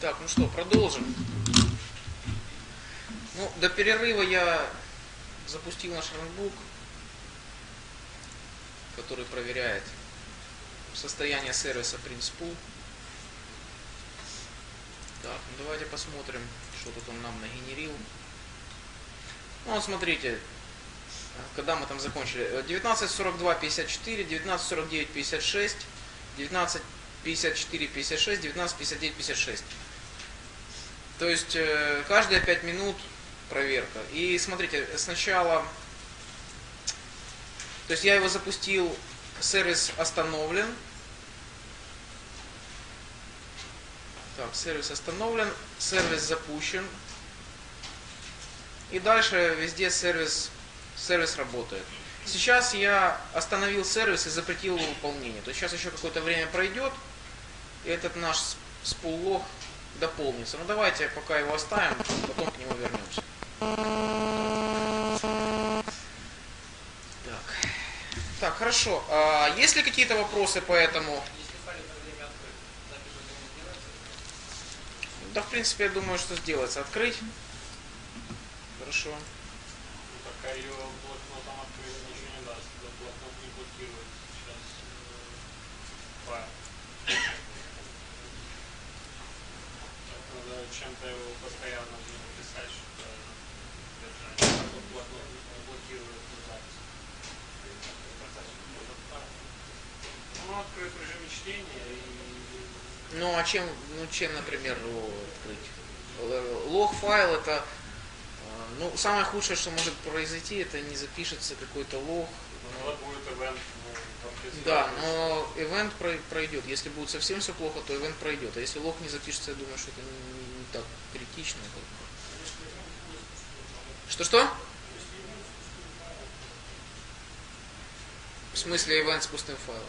Так, ну что, продолжим. Ну, до перерыва я запустил наш ранбук, который проверяет состояние сервиса Printspul. Так, ну давайте посмотрим, что тут он нам нагенерил. Ну вот смотрите, когда мы там закончили. 19.42.54, 19.49.56, 19.54.56, 19.59.56. То есть каждые 5 минут проверка. И смотрите, сначала, то есть я его запустил, сервис остановлен. Так, сервис остановлен, сервис запущен. И дальше везде сервис работает. Сейчас я остановил сервис и запретил его выполнение. То есть сейчас еще какое-то время пройдет, и этот наш спул-лог дополнится. Ну давайте пока его оставим, потом к нему вернемся. Так, хорошо. Есть ли какие-то вопросы по этому? Да, в принципе, я думаю, что сделается. Открыть. Хорошо. Пока ее блокнотом открыть, ничего не даст. Блокнот не блокирует сейчас файл. Надо чем-то его постоянно писать, чтобы держать. Блокнот не блокирует запись. Ну, открыть режим чтения и... Ну, а чем, например, его открыть? Лог файл это... Ну, самое худшее, что может произойти, это не запишется какой-то лог. Вот будет ивент. Да, но ивент пройдет. Если будет совсем все плохо, то ивент пройдет. А если лог не запишется, я думаю, что это не так критично. Что-что? В смысле ивент с пустым файлом?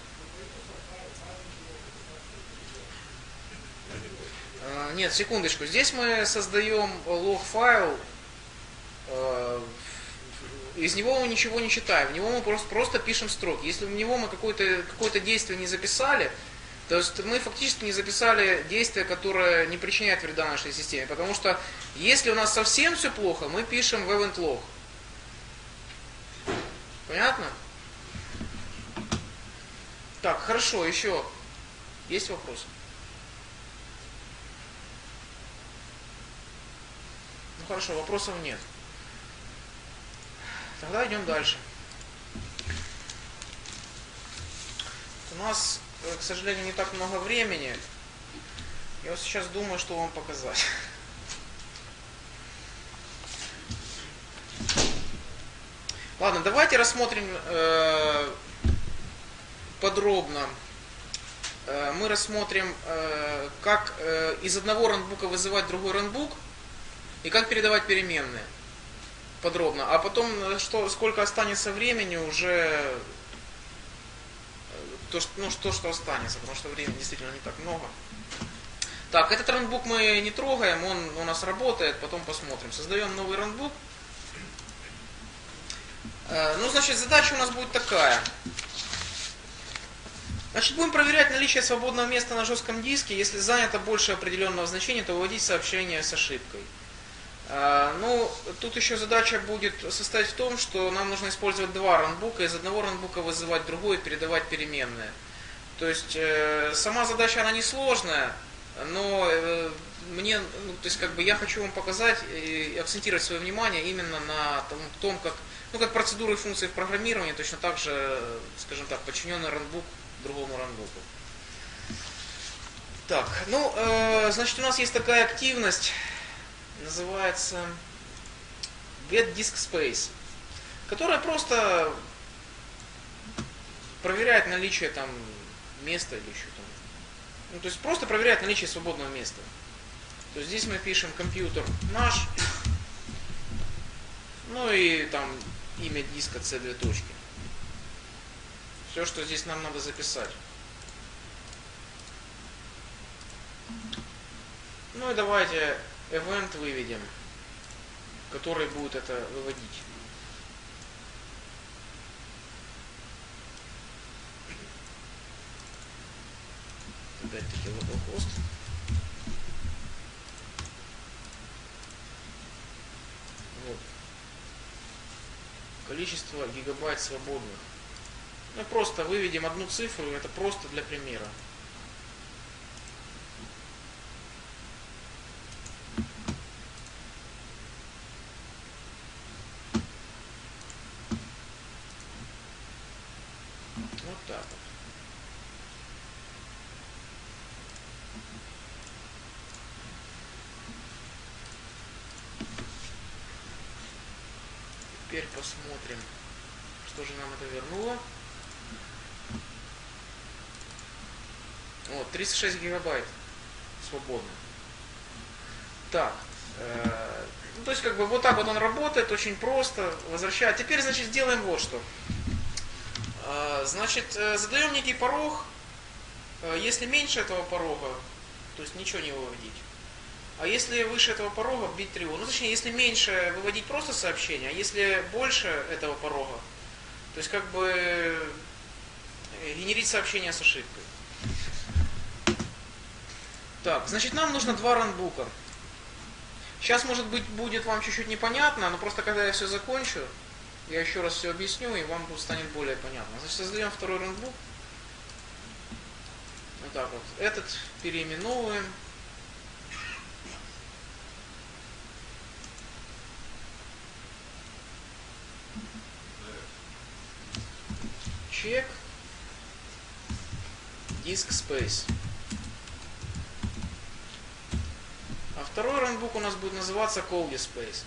Нет, секундочку. Здесь мы создаем лог файл. Из него мы ничего не читаем, в него мы просто пишем строки. Если в него мы какое-то действие не записали, то есть мы фактически не записали действие, которое не причиняет вреда нашей системе. Потому что если у нас совсем все плохо, мы пишем в event log. Понятно? Так, хорошо, еще есть вопросы? Ну хорошо, вопросов нет. Тогда идем дальше. У нас, к сожалению, не так много времени. Я вот сейчас думаю, что вам показать. Ладно, давайте рассмотрим подробно. Мы рассмотрим, как из одного ранбука вызывать другой ранбук и как передавать переменные. Подробно. А потом, сколько останется времени, уже что останется, потому что времени действительно не так много. Так, этот ранбук мы не трогаем, он у нас работает, потом посмотрим. Создаем новый ранбук. Ну, значит, задача у нас будет такая. Значит, будем проверять наличие свободного места на жестком диске. Если занято больше определенного значения, то выводить сообщение с ошибкой. Ну, тут еще задача будет состоять в том, что нам нужно использовать два ранбука, из одного ранбука вызывать другой и передавать переменные. То есть, сама задача, она несложная, но мне, то есть, я хочу вам показать и акцентировать свое внимание именно на том, как процедуры и функции в программировании, точно так же, скажем так, подчиненный ранбук другому ранбуку. Так, ну, значит, у нас есть такая активность, называется getDiskSpace, которая просто проверяет наличие там места или еще там. Ну, то есть просто проверяет наличие свободного места. То есть здесь мы пишем компьютер наш, ну и там имя диска C2 точки. Все, что здесь нам надо записать. Ну и давайте event выведем, который будет это выводить. Опять-таки localhost. количество гигабайт свободных. Мы просто выведем одну цифру, это просто для примера. Вот так вот. Теперь посмотрим, что же нам это вернуло. Вот, 36 гигабайт свободно. Так, ну, то есть как бы вот так вот он работает, очень просто, возвращает. Теперь, значит, сделаем вот что. Значит, задаем некий порог, если меньше этого порога, то есть ничего не выводить. А если выше этого порога, бить тревогу. Ну, точнее, если меньше, выводить просто сообщение, а если больше этого порога, то есть как бы генерить сообщение с ошибкой. Так, значит, нам нужно два ранбука. Сейчас, может быть, будет вам чуть-чуть непонятно, но просто когда я все закончу, я еще раз все объясню, и вам станет более понятно. Значит, создаем второй ранбук. Вот так вот. Этот переименовываем. Check disk space. А второй ранбук у нас будет называться call disk space.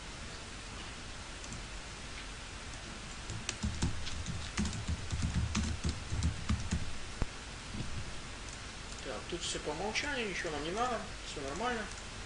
Так, тут все по умолчанию, ничего нам не надо, все нормально.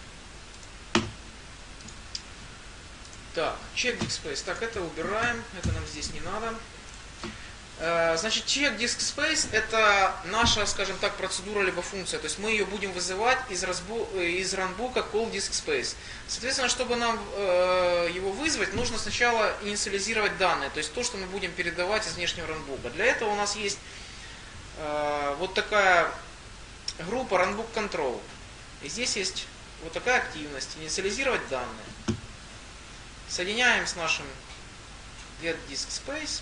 Так, check disk space. Так, это убираем, это нам здесь не надо. Значит, check disk space это наша, скажем так, процедура либо функция. То есть мы ее будем вызывать из ранбука call disk space. Соответственно, чтобы нам его вызвать, нужно сначала инициализировать данные. То есть то, что мы будем передавать из внешнего ранбука. Для этого у нас есть вот такая группа runbook control. И здесь есть вот такая активность. Инициализировать данные. Соединяем с нашим get disk space.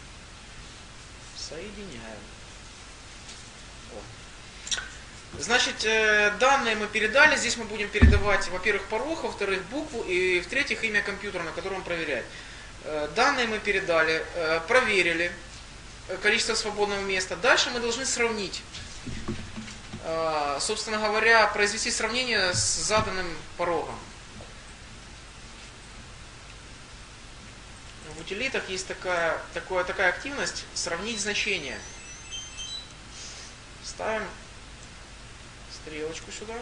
Соединяем. О. Значит, данные мы передали. Здесь мы будем передавать, во-первых, порог, во-вторых, букву и, в-третьих, имя компьютера, на котором проверять. Данные мы передали, проверили количество свободного места. Дальше мы должны сравнить, собственно говоря, произвести сравнение с заданным порогом. В утилитах есть такая активность сравнить значения. Ставим стрелочку сюда.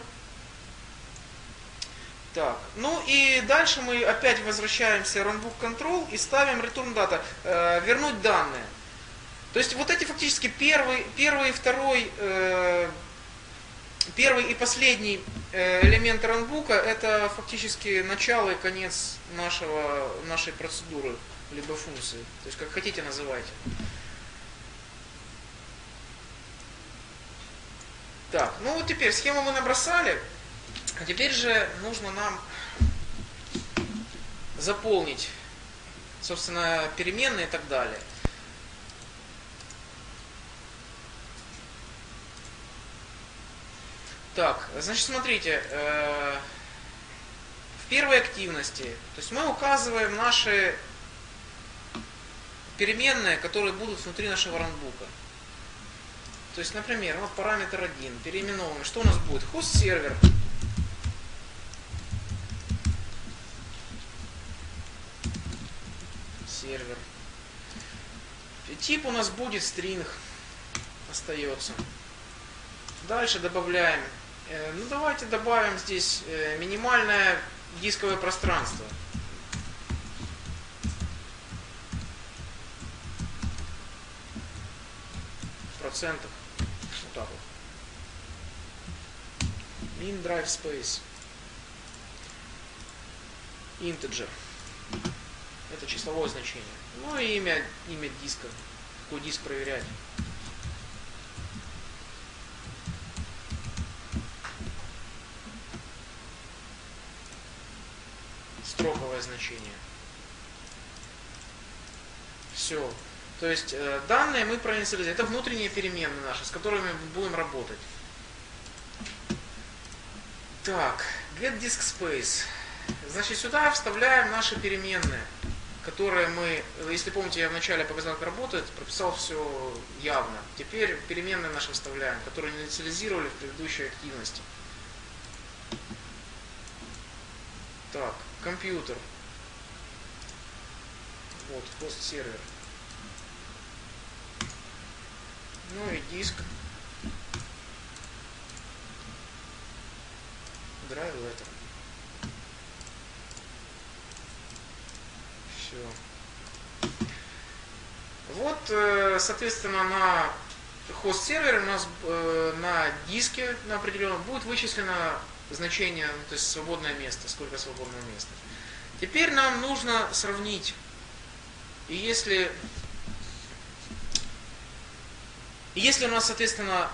Так, ну и дальше мы опять возвращаемся в runbook control и ставим return data, вернуть данные. То есть вот эти фактически первый и последний элемент ранбука это фактически начало и конец нашей процедуры либо функции. То есть как хотите называйте. Так, ну вот теперь схему мы набросали. А теперь же нужно нам заполнить, собственно, переменные и так далее. Так, значит, смотрите, в первой активности, то есть мы указываем наши переменные, которые будут внутри нашего ранбука. То есть, например, вот параметр 1, переименовываем. Что у нас будет? Хост-сервер. Сервер. Тип у нас будет string. Остается. Дальше добавляем. Ну давайте добавим здесь минимальное дисковое пространство. В процентах. Вот так вот. Min drive space. Integer. Это числовое значение. Ну и имя диска. Какой диск проверять. Строковое значение. Все. То есть данные мы проинициализировали. Это внутренние переменные наши, с которыми будем работать. Так, get disk space. Значит, сюда вставляем наши переменные, которые мы, если помните, я вначале показал, как работает, прописал все явно. Теперь переменные наши вставляем, которые инициализировали в предыдущей активности. Так, компьютер. Вот, хост сервер. Ну и диск. Драйв letter. Все. Вот, соответственно, на хост сервере у нас на диске на определенном будет вычислено значение, то есть свободное место, сколько свободного места. Теперь нам нужно сравнить. И если у нас, соответственно,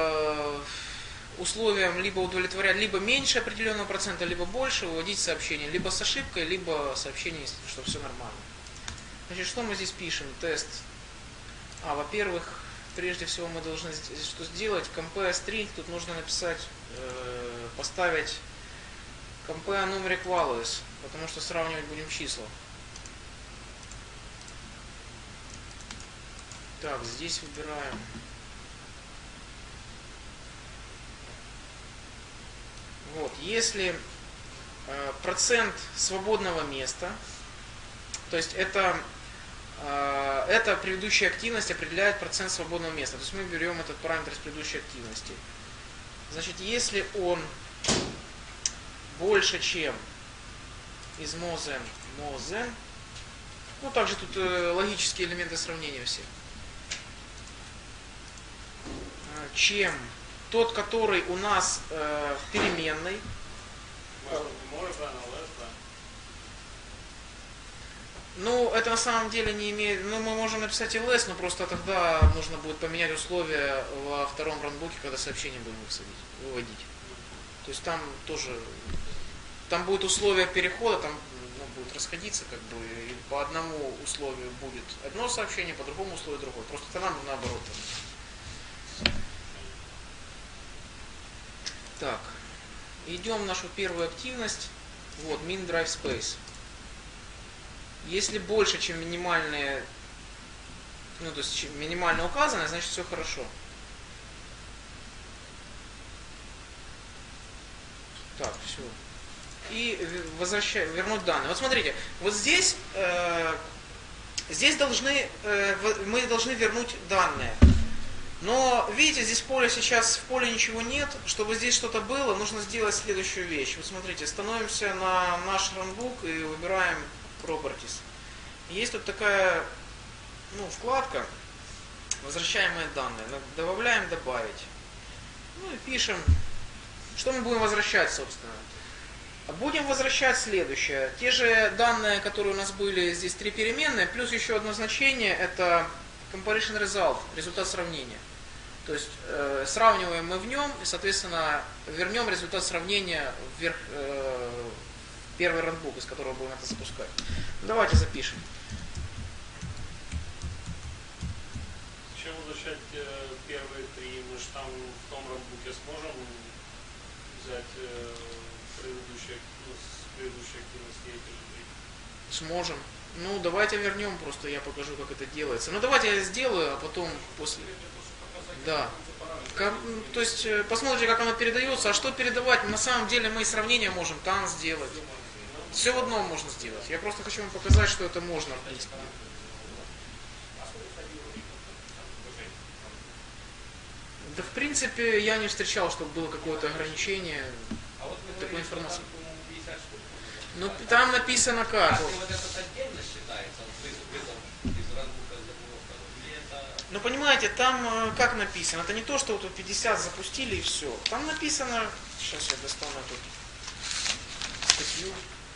условиям либо удовлетворять либо меньше определенного процента, либо больше, выводить сообщение либо с ошибкой, либо сообщение, что все нормально. Значит, что мы здесь пишем? Тест. Во-первых, прежде всего мы должны что сделать? Compare string, тут нужно написать, поставить compare numeric values, потому что сравнивать будем числа. Так, здесь выбираем. Вот, если процент свободного места, то есть это предыдущая активность определяет процент свободного места. То есть мы берем этот параметр из предыдущей активности. Значит, если он больше, чем из mozen, ну также тут логические элементы сравнения все, чем тот, который у нас в переменной. Ну, это на самом деле не имеет... Ну, мы можем написать и less, но просто тогда нужно будет поменять условия во втором ранбуке, когда сообщение будем выводить. То есть там тоже... Там будет условие перехода, там будет расходиться, как бы, и по одному условию будет одно сообщение, по другому условию другое. Просто это нам наоборот. Так, идем в нашу первую активность. Вот, min drive space. Если больше, чем минимальные, ну, то есть минимально указано, значит все хорошо. Так, все. И вернуть данные. Вот смотрите, вот здесь, мы должны вернуть данные. Но, видите, здесь в поле ничего нет. Чтобы здесь что-то было, нужно сделать следующую вещь. Вот смотрите, становимся на наш ранбук и выбираем Properties. Есть тут такая, вкладка «Возвращаемые данные». Добавляем «Добавить». Ну и пишем, что мы будем возвращать, собственно. Будем возвращать следующее. Те же данные, которые у нас были, здесь 3 переменные, плюс еще одно значение, это comparison result, результат сравнения. То есть сравниваем мы в нем и, соответственно, вернем результат сравнения вверх, в первый ранбук, из которого будем это запускать. Давайте запишем. Зачем возвращать первые 3? Мы же там в том ранбуке сможем взять с предыдущей активности эти же 3? Сможем. Ну, давайте вернем, просто я покажу, как это делается. Ну, давайте я сделаю, а потом после... Да. То есть, посмотрите, как оно передается. А что передавать? На самом деле мы и сравнение можем там сделать. Все в одном можно сделать. Я просто хочу вам показать, что это можно, в принципе. Да, в принципе, я не встречал, чтобы было какое-то ограничение такой информации. Ну, там написано как. Ну, понимаете, там как написано? Это не то, что вот 50 запустили и все. Там написано... Сейчас я достану тут статью.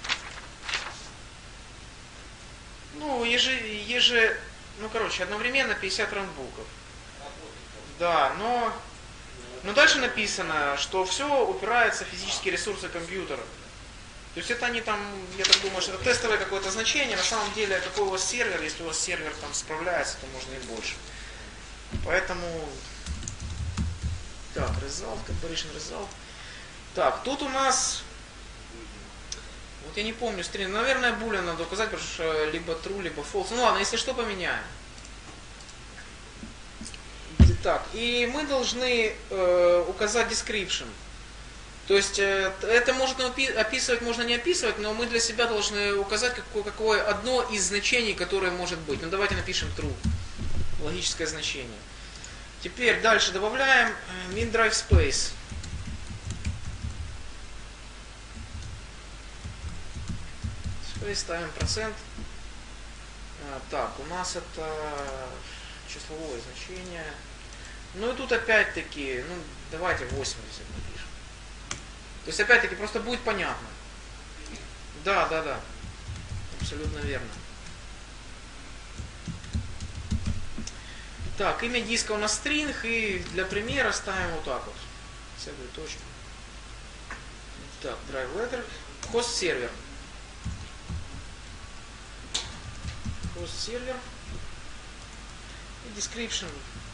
Одновременно 50 ранбуков. Да, но дальше написано, что все упирается в физические ресурсы компьютера. То есть это они там, я так думаю, что это тестовое какое-то значение, на самом деле какой у вас сервер, если у вас сервер там справляется, то можно и больше. Поэтому, так, result, comparison result. Так, тут у нас, вот я не помню, наверное, boolean надо указать, потому что либо true, либо false. Ну ладно, если что, поменяем. Так, и мы должны указать description. То есть это можно описывать, можно не описывать, но мы для себя должны указать какое одно из значений, которое может быть. Ну давайте напишем true. Логическое значение. Теперь дальше добавляем min drive space. Space ставим процент. Так, у нас это числовое значение. Ну и тут опять-таки, ну давайте 80 напишем. То есть опять-таки просто будет понятно. Да. Абсолютно верно. Так, имя диска у нас string, и для примера ставим вот так вот. Целую точку. Так, drive letter. Host сервер. Host сервер. И description.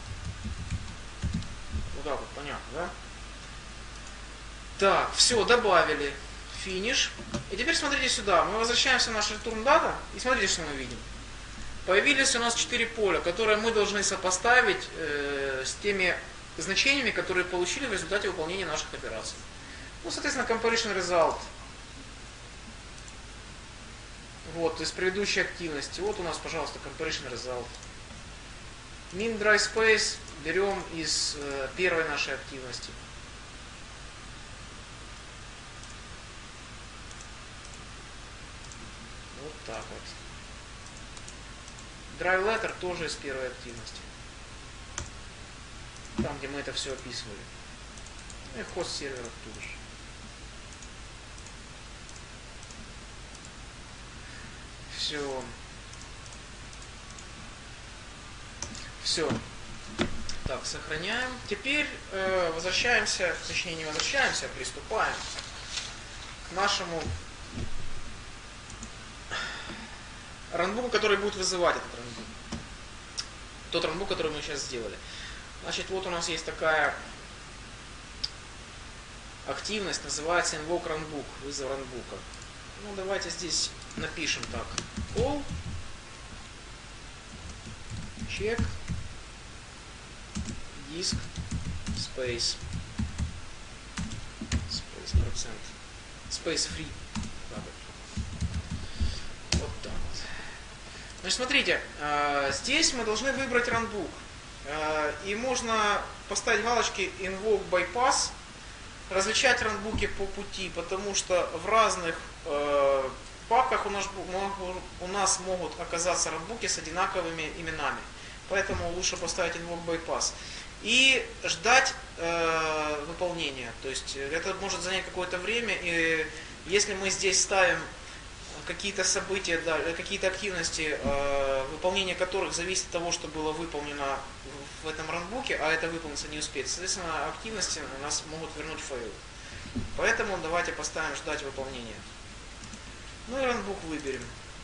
Вот так вот, понятно, да? Так, все, добавили. Finish. И теперь смотрите сюда. Мы возвращаемся в наш return data. И смотрите, что мы видим. Появились у нас 4 поля, которые мы должны сопоставить с теми значениями, которые получили в результате выполнения наших операций. Ну, соответственно, comparison result. Вот, из предыдущей активности. Вот у нас, пожалуйста, comparison result. Min dry space берем из первой нашей активности. Вот так вот. Drive letter тоже из первой активности. Там, где мы это все описывали. И хост сервер оттуда же. Все. Все. Так, сохраняем. Теперь возвращаемся, точнее не возвращаемся, а приступаем к нашему ранбуку, который будет вызывать этот ранбук. Тот ранбук, который мы сейчас сделали. Значит, вот у нас есть такая активность, называется invoke runbook, вызов ранбука. Ну, давайте здесь напишем так. Call, check, disk, space, процент, space free. Вот так вот. Значит, смотрите, здесь мы должны выбрать runbook. И можно поставить галочки invoke bypass, различать ранбуки по пути, потому что в разных папках у нас могут оказаться ранбуки с одинаковыми именами. Поэтому лучше поставить invoke bypass. И ждать выполнения. То есть это может занять какое-то время. И если мы здесь ставим какие-то события, да, какие-то активности, выполнение которых зависит от того, что было выполнено в этом ранбуке, а это выполниться не успеет, соответственно, активности у нас могут вернуть файл. Поэтому давайте поставим ждать выполнения. Ну и ранбук выберем.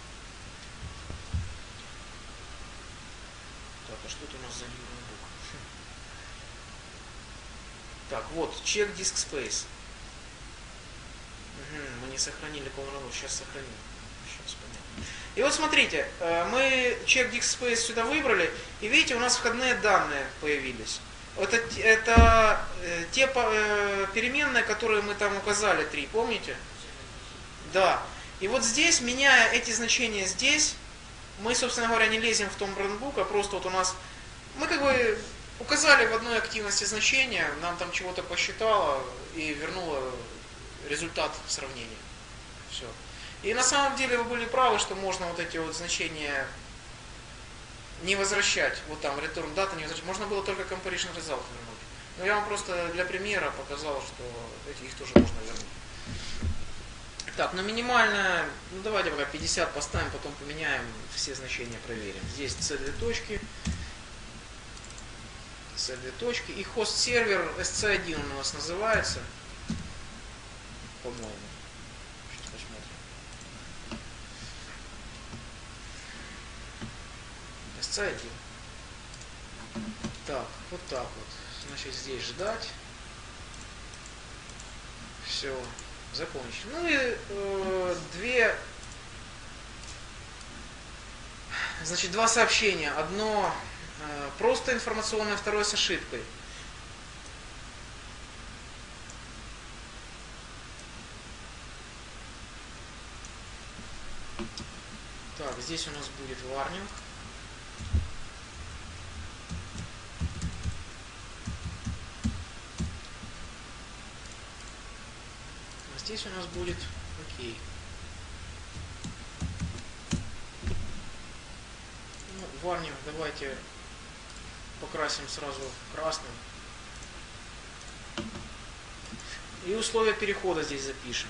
Так, а что это у нас за ранбук? Так, вот, check disk space. Мы не сохранили call runbook, сейчас сохраним. Сейчас понятно. И вот смотрите, мы check disk space сюда выбрали, и видите, у нас входные данные появились. Это те переменные, которые мы там указали, 3, помните? Да. И вот здесь, меняя эти значения здесь, мы, собственно говоря, не лезем в том ранбук, а просто вот у нас, мы как бы указали в одной активности значение, нам там чего-то посчитало и вернуло результат сравнения. Все. И на самом деле вы были правы, что можно вот эти вот значения не возвращать. Вот там return data не возвращать. Можно было только comparison result вернуть. Но я вам просто для примера показал, что их тоже можно вернуть. Так, ну минимальная, ну давайте пока 50 поставим, потом поменяем, все значения проверим. Здесь C2 точки. C2 точки. И хост сервер SC1 у нас называется. По-моему. Сейчас посмотрим. C1. Так, вот так вот. Значит, здесь ждать. Все, закончили. Ну и значит, два сообщения. Одно просто информационное, второе с ошибкой. Так, здесь у нас будет warning. А здесь у нас будет окей. Ну, warning давайте покрасим сразу красным. И условия перехода здесь запишем.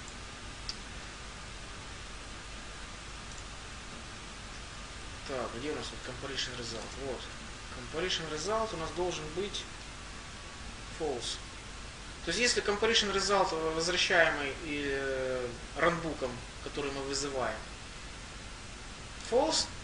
Так, где у нас вот Comparison Result? Вот. Comparison Result у нас должен быть false. То есть если Comparison Result возвращаемый ранбуком, который мы вызываем, false,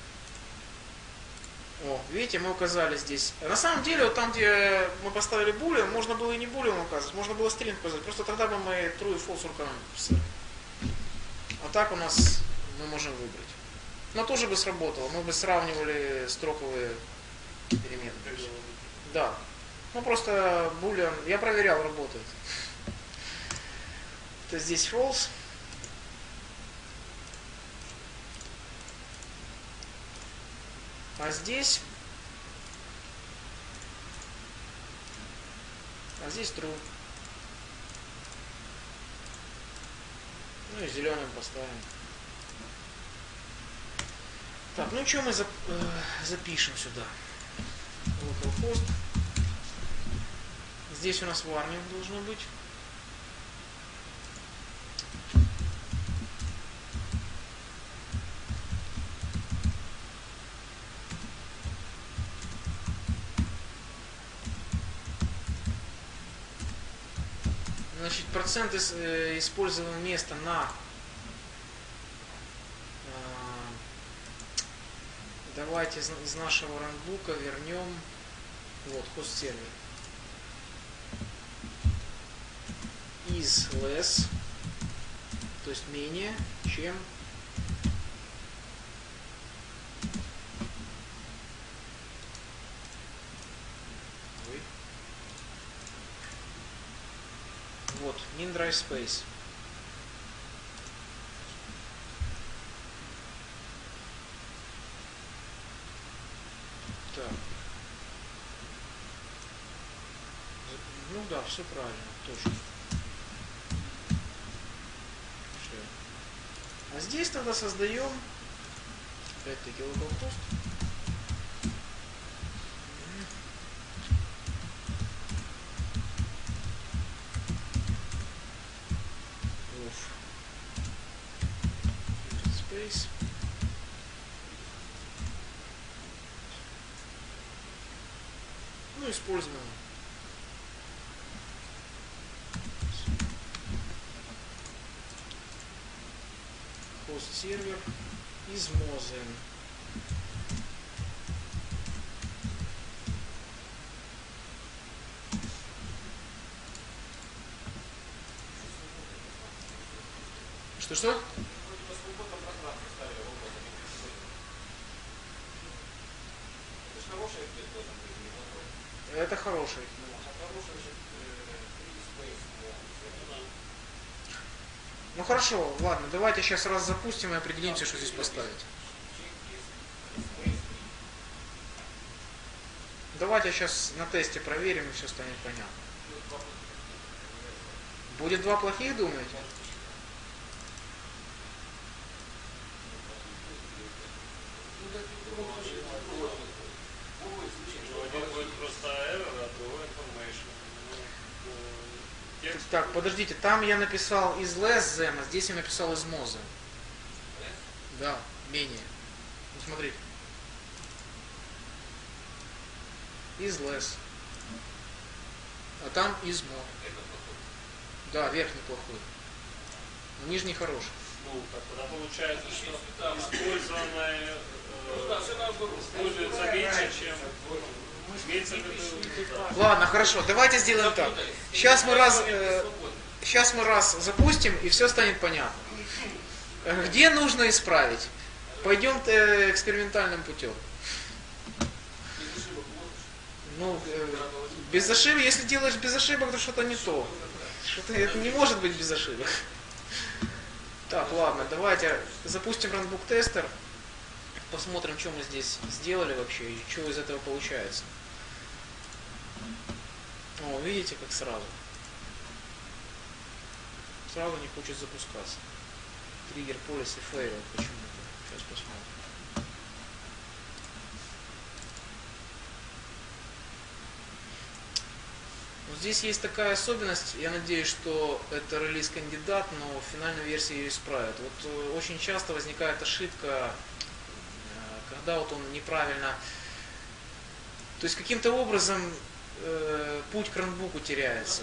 видите, мы указали здесь. На самом деле, вот там, где мы поставили boolean, можно было и не boolean указать, можно было string указать. Просто тогда бы мы true и false руками написали. А так у нас мы можем выбрать. Но тоже бы сработало. Мы бы сравнивали строковые перемены. Да. Ну просто boolean, я проверял, работает. То есть здесь false. А здесь true. Ну и зеленым поставим. Так, ну что мы запишем сюда? Localhost. Здесь у нас warning должно быть. Значит, процент используемого места на давайте из нашего ранбука вернем вот хост сервер is less, то есть менее чем вот min drive space. Так. Ну да, все правильно, точно. Все. А здесь тогда создаем опять-таки localhost. Space. Ну, используем хост сервер из Mozen. Что? Это хороший. Ну хорошо, ладно, давайте сейчас раз запустим и определимся, что здесь поставить. Давайте сейчас на тесте проверим, и все станет понятно. Будет два плохих, думаете? Так, подождите, там я написал из less than, а здесь я написал из more than. Да, менее. Ну, смотрите. Из less. А там из more. Да, верхний плохой. Но нижний хороший. Ну, так тогда получается, что использованное используется меньше, чем имеется в виду. Ладно, хорошо, давайте сделаем так. Сейчас мы раз запустим, и все станет понятно. Где нужно исправить? Пойдем экспериментальным путем. Ну, без ошибок, если делаешь без ошибок, то что-то не то. Что-то это не может быть без ошибок. Так, ладно, давайте запустим Runbook тестер. Посмотрим, что мы здесь сделали вообще и что из этого получается. О, видите, как сразу. Сразу не хочет запускаться. Триггер policy failed почему-то. Сейчас посмотрим. Вот здесь есть такая особенность, я надеюсь, что это релиз-кандидат, но в финальной версии ее исправят. Вот очень часто возникает ошибка, когда вот он неправильно, то есть каким-то образом путь к ранбуку теряется.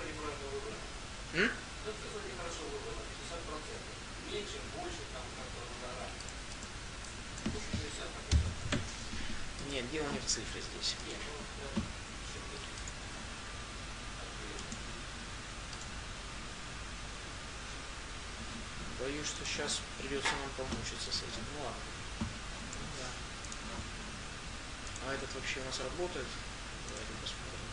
Нет, дело не в цифре здесь. Боюсь, что сейчас придется нам помучиться с этим. Ну ладно. Ну, да. А этот вообще у нас работает? Давайте посмотрим.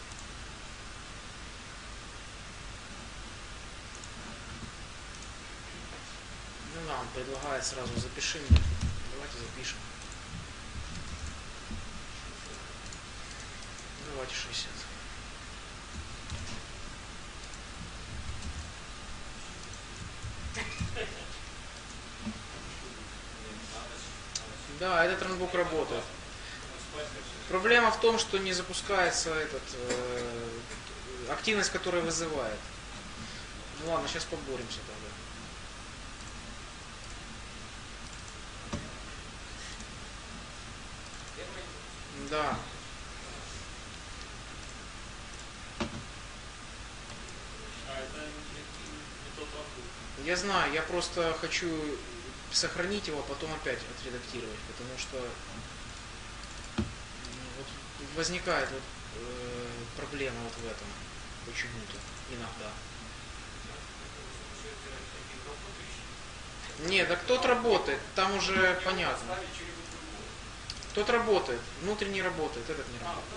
Ну да, он предлагает сразу запиши мне. Давайте запишем. Давайте 60. Да, этот ранбук работает. Проблема в том, что не запускается активность, которая вызывает. Ну ладно, сейчас поборемся тогда. Да. Я знаю, я просто хочу сохранить его, а потом опять отредактировать, потому что вот возникает вот, проблема вот в этом почему-то иногда. Нет, так тот работает, там уже понятно. Тот работает, внутренний работает, этот не работает.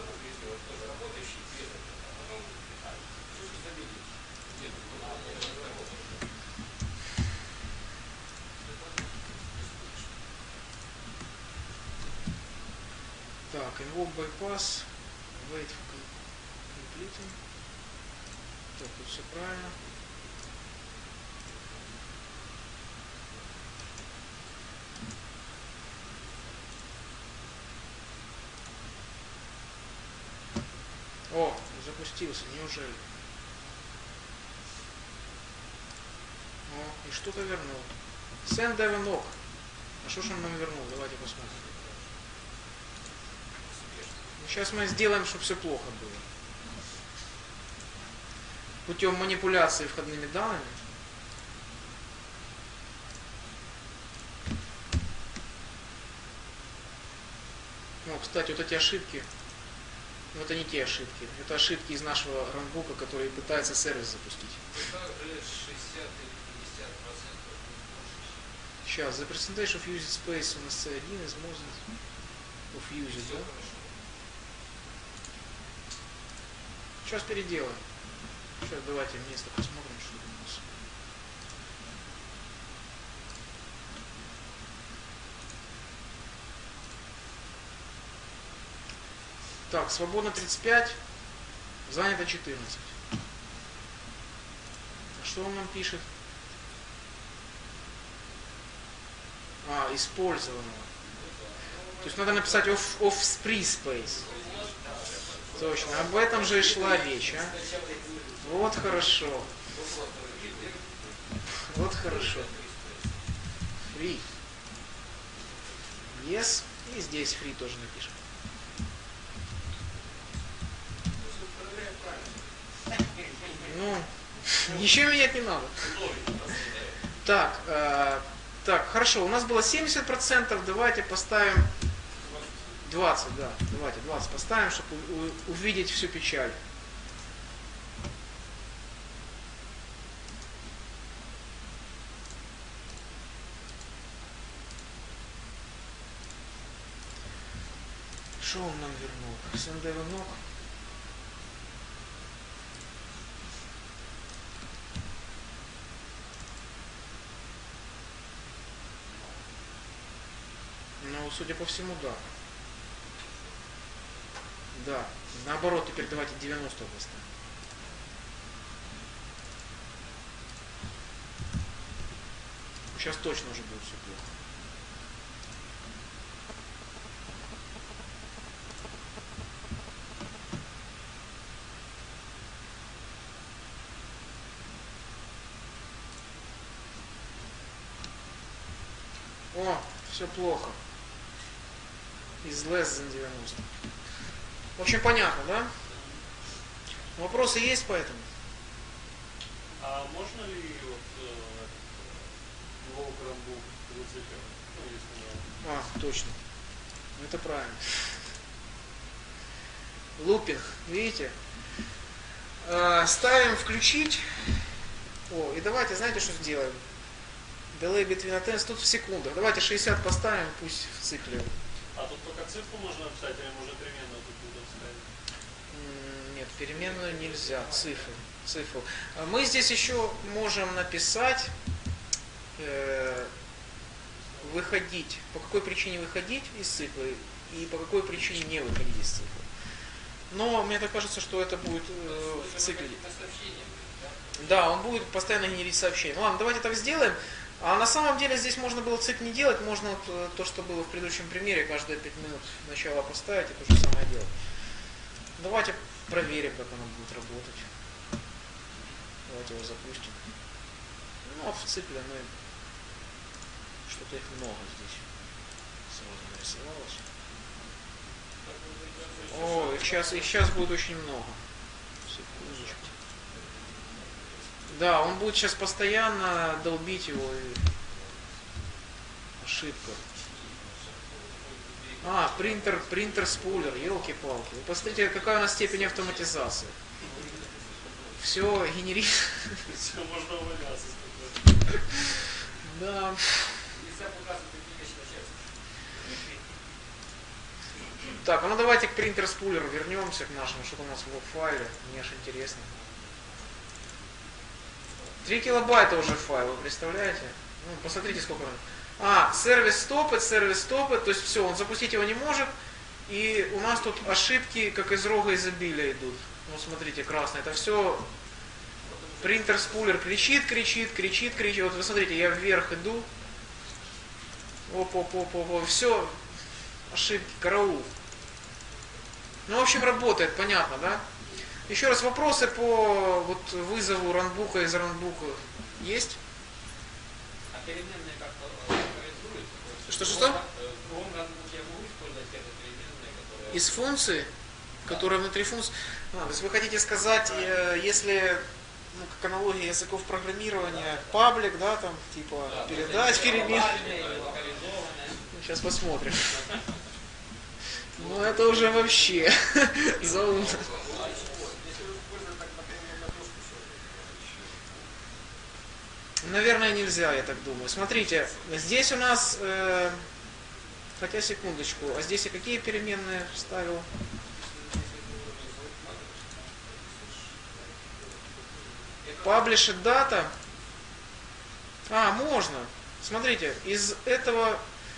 Так, invoke bypass, wait for completing. Так, тут все правильно. О, запустился, неужели? О, и что-то вернул. Send Devon Log. А что ж он нам вернул? Давайте посмотрим. Сейчас мы сделаем, чтобы все плохо было. Путем манипуляции входными данными. Ну, кстати, вот эти ошибки, ну, это не те ошибки. Это ошибки из нашего ранбука, которые пытается сервис запустить. Сейчас, the percentage of used space on SC1 is more than of used, да? Сейчас переделаем. Сейчас давайте вместе посмотрим, что у нас. Так, свободно 35, занято 14. А что он нам пишет? Использованного. То есть надо написать of free space. Точно, об этом же и шла речь, а? Вот хорошо. Вот хорошо. Free. Yes. И здесь free тоже напишем. Ну, ничего менять не надо. Так, так, хорошо, у нас было 70%, давайте поставим 20, да, давайте 20 поставим, чтобы увидеть всю печаль. Что он нам вернул? СНД вернул. Ну, судя по всему, да. Да. Наоборот, теперь давайте 90 поставим. Сейчас точно уже будет все плохо. О, все плохо. Из less than 90. В общем, понятно, да? Вопросы есть по этому? А можно ли вот его Chromebook зацикливать? Ну, если не... А, точно. Это правильно. Лупинг, видите? Ставим включить. О, и давайте, знаете, что сделаем? Delay between attempts тут в секундах. Давайте 60 поставим, пусть в цикле. А тут только цифру можно написать, или можно переменную тут будем ставить? Нет, переменную нельзя, цифру. Мы здесь еще можем написать, выходить, по какой причине выходить из цикла и по какой причине не выходить из цикла. Но мне так кажется, что это будет в цикле. Да, он будет постоянно генерить сообщения. Ладно, давайте так сделаем. А на самом деле здесь можно было цикл не делать, можно вот то, что было в предыдущем примере, каждые 5 минут сначала поставить и то же самое делать. Давайте проверим, как оно будет работать. Давайте его запустим. Ну, а в цикле мы что-то их много здесь сразу нарисовалось. О, их сейчас будет очень много. Секундочку. Да, он будет сейчас постоянно долбить его. И... Ошибка. А, принтер спулер, елки-палки. Вы посмотрите, какая у нас степень автоматизации. Все генерирует. Все, можно увольняться. Да. Так, ну давайте к принтер спулеру вернемся к нашему, что у нас в лог-файле. Мне аж интересно. 3 килобайта уже файл, вы представляете? Ну, посмотрите, сколько он. Сервис стопет, то есть все, он запустить его не может. И у нас тут ошибки, как из рога изобилия идут. Ну, смотрите, красный. Это все принтер спулер кричит. Вот вы смотрите, я вверх иду. Оп, все, ошибки, караул. Ну, в общем, работает, понятно, да? Еще раз, вопросы по вот, вызову ранбука из ранбука есть? А переменные как-то характеризуются? Что? В другом ранбуке я могу использовать те же переменные, которые... Из функции, которая внутри функции. То есть вы хотите сказать, если, ну, как аналогия языков программирования, паблик, да, там, типа, да, передать переменные. Сейчас посмотрим. Ну, это уже вообще заумно. Наверное, нельзя, я так думаю. Смотрите, здесь у нас, хотя секундочку, а здесь я какие переменные вставил? Published data. Можно. Смотрите, из этого...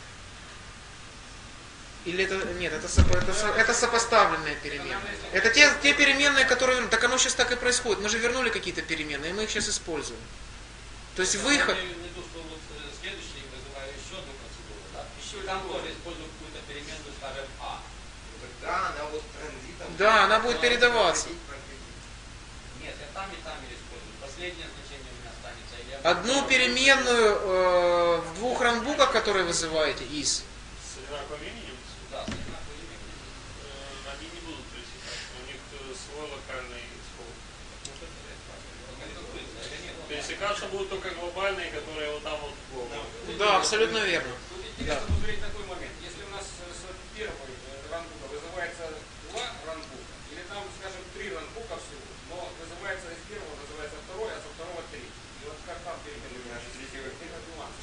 Или это... Нет, это сопоставленные переменные. Это те переменные, которые... Так оно сейчас так и происходит. Мы же вернули какие-то переменные, и мы их сейчас используем. То есть выход... Я имею в виду, что вот следующий вызываю еще одну процедуру, да? Еще там тоже использую какую-то переменную, скажем, А. Да, она вот транзитом. Да, она будет передаваться. Нет, я там и там ее использую. Последнее значение у меня останется. Или Одну переменную в двух ранбуках, которые вызываете, из. С одинаковым именем? Да, с одинаковым именем. Они не будут пересекаться. У них свой локальный скол. Может, это Стекаться будут только глобальные, которые вот там вот. Да, абсолютно верно. Тут интересно посмотреть такой момент. Если у нас с первой ранбука вызывается 2 ранбука, или там, скажем, 3 ранбука всего, но вызывается из первого, вызывается второй, а со второго 3. И вот как там переходит нюансы.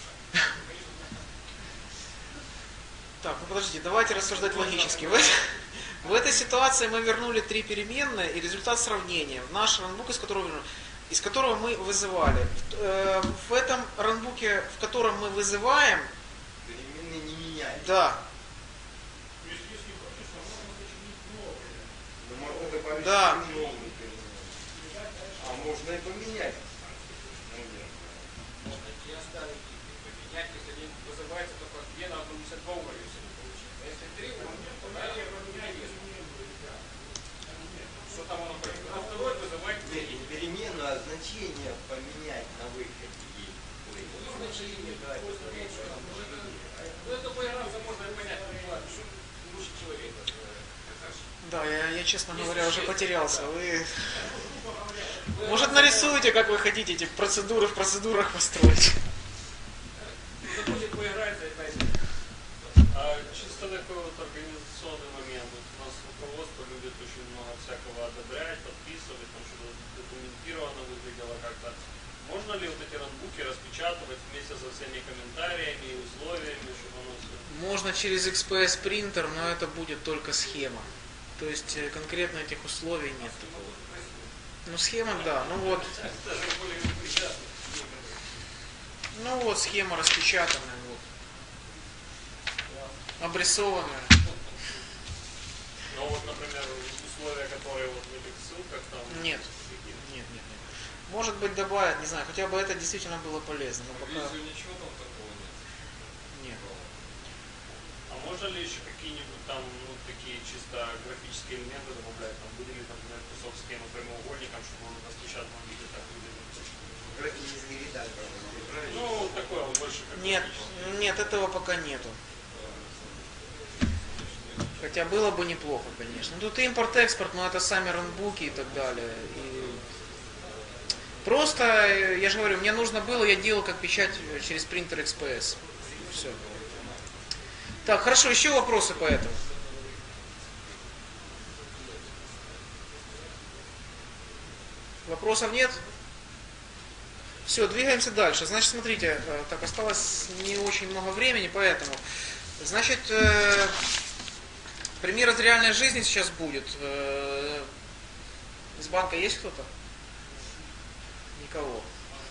Так, ну подождите, давайте рассуждать логически. В этой ситуации мы вернули 3 переменные и результат сравнения. В наш ранбук, из которого мы вызывали. В этом ранбуке, в котором мы вызываем, Переменные не меняют. да, Но можно добавить Да. новые переменные. А можно и поменять. И оставить их, поменять, если они вызываются только 2 на 1,52 уровня всего получается. А если 3 уровня, то да, я поменяю. Что там оно происходит? А второй вызывает 3. Не переменную, а значение поменять на выходе. Значение, да. Ну это поиграться можно и понять, что лучше человека. да, я, честно говоря, уже потерялся. Вы, может, нарисуете, как вы хотите эти процедуры в процедурах построить. А чисто такой вот организационный момент. Вот у нас руководство любит очень много всякого одобрять, подписывать, там, чтобы документировано выглядело как-то. Можно ли вот эти ранбуки распечатывать вместе со всеми комментариями и условиями, чтобы оно все... Можно через XPS принтер, но это будет только схема. То есть конкретно этих условий нет такого. Ну схема, да, ну вот схема распечатанная, вот. Обрисованная. Ну вот, например, условия, которые вот в этих ссылках там... Нет. Нет. Может быть добавят, не знаю, хотя бы это действительно было полезно, но пока... Ничего там такого нет. Нет. А можно ли еще какие-нибудь там, ну, такие чисто графические элементы добавлять? Там выделить, например, кусок схемы прямоугольником, чтобы он в распечатанном виде так выглядел? Графический редактор. Правильно? Ну, такое он больше как... Нет, этого пока нету. Хотя было бы неплохо, конечно. Тут импорт-экспорт, но это сами ранбуки и так далее. И просто, я же говорю, мне нужно было, я делал как печать через принтер XPS. Все. Так, хорошо, еще вопросы по этому? Вопросов нет? Все, двигаемся дальше. Значит, смотрите, так, осталось не очень много времени, поэтому, значит, пример из реальной жизни сейчас будет. Из банка есть кто-то? Никого.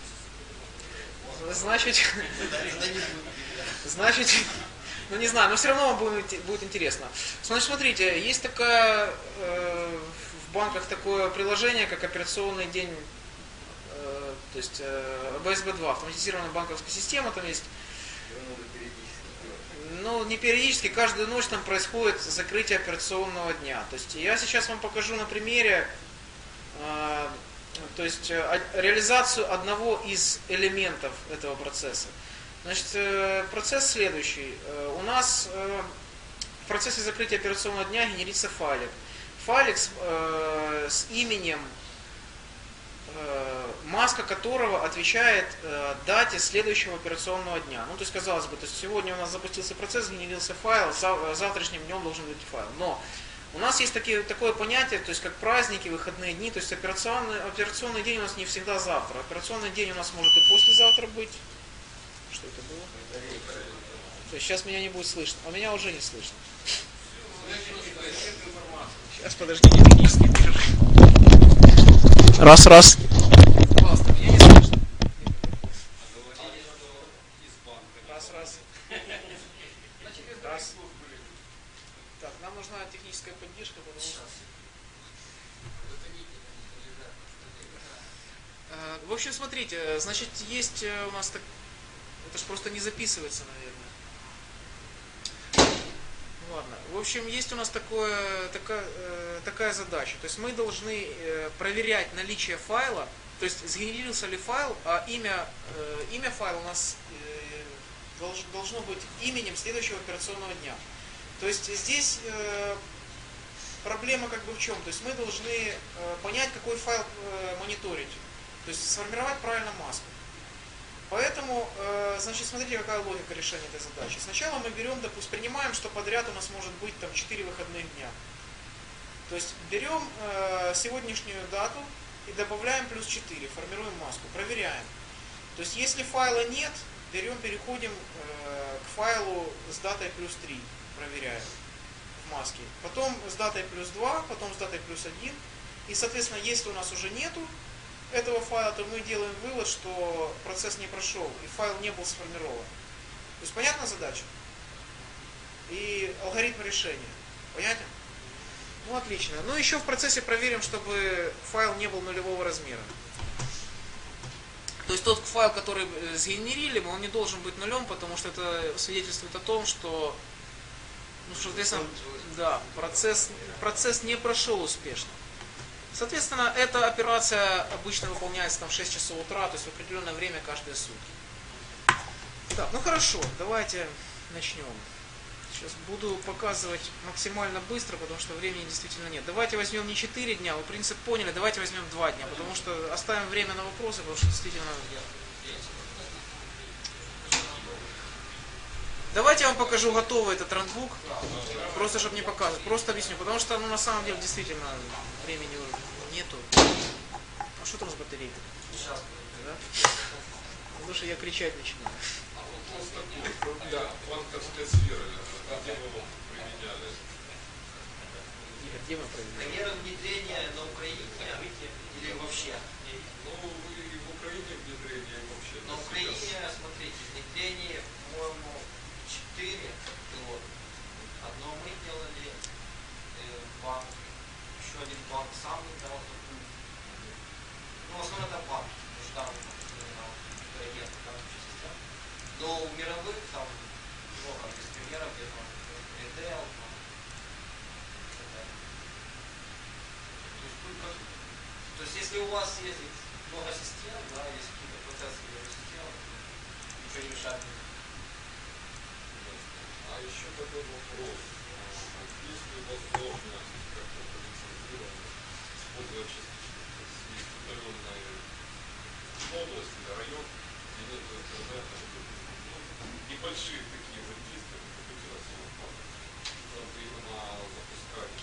Значит, ну не знаю, но все равно вам будет интересно. Значит, смотрите, есть такая в банках такое приложение, как операционный день, то есть БСБ-2, автоматизированная банковская система, там есть. Ну, не периодически, каждую ночь там происходит закрытие операционного дня. То есть я сейчас вам покажу на примере, то есть реализацию одного из элементов этого процесса. Значит, процесс следующий. У нас в процессе закрытия операционного дня генерится файлик. Файлик с именем, маска которого отвечает дате следующего операционного дня. Ну, то есть, казалось бы, то есть сегодня у нас запустился процесс, генерился файл, завтрашним днем должен быть файл. Но у нас есть такое понятие, то есть как праздники, выходные дни, то есть операционный день у нас не всегда завтра. Операционный день у нас может и послезавтра быть. Что это было? То есть сейчас меня не будет слышно, а меня уже не слышно. Сейчас, подождите, технический перерыв. Раз. Пожалуйста, меня не слышно. Раз. Раз. Так, нам нужна техническая поддержка, потому что... В общем, смотрите, значит, есть у нас так... Это же просто не записывается, наверное. Ладно. В общем, есть у нас такая задача. То есть мы должны проверять наличие файла, то есть сгенерировался ли файл, а имя файла у нас должно быть именем следующего операционного дня. То есть здесь проблема как бы в чем? То есть мы должны понять, какой файл мониторить. То есть сформировать правильно маску. Поэтому, значит, смотрите, какая логика решения этой задачи. Сначала мы берем, допустим, принимаем, что подряд у нас может быть там 4 выходных дня. То есть берем сегодняшнюю дату и добавляем плюс 4, формируем маску, проверяем. То есть если файла нет, переходим к файлу с датой плюс 3, проверяем в маске. Потом с датой плюс 2, потом с датой плюс 1. И, соответственно, если у нас уже нету этого файла, то мы делаем вывод, что процесс не прошел и файл не был сформирован. То есть понятна задача? И алгоритм решения. Понятен? Ну отлично. Ну еще в процессе проверим, чтобы файл не был нулевого размера. То есть тот файл, который сгенерили, он не должен быть нулем, потому что это свидетельствует о том, что, ну, что соответственно, да, процесс не прошел успешно. Соответственно, эта операция обычно выполняется там, в 6 часов утра, то есть в определенное время каждые сутки. Так, ну хорошо, давайте начнем. Сейчас буду показывать максимально быстро, потому что времени действительно нет. Давайте возьмем не 4 дня, вы принцип поняли, давайте возьмем 2 дня, потому что оставим время на вопросы, потому что действительно... Давайте я вам покажу готовый этот рандбук, просто чтобы не показывать, просто объясню, потому что ну, на самом деле действительно времени нету. А что там с батарейкой? Да? Потому что я кричать начинаю. Да, банковская сфера, где вы его применяли? Где мы применяли? Примеры внедрения на Украине или вообще? Ну, вы и в Украине внедрение, и вообще. На Украине, смотрите, внедрение, по-моему, 4 пилота. Одно мы делали, банк, еще один банк сам дал такую. Ну, в основном это банк, потому что там агент, там система. Но у мировых там много без примеров, где там ритейл, там, и так далее. То есть если у вас есть много систем, да, есть какие-то процессы в системах, ничего не мешает. А еще такой вопрос. Есть ли возможность как-то лицензировать, использовать частично, есть удаленная область или район, где нет интернета, небольшие такие вот действия, как операционных планов, чтобы именно запускать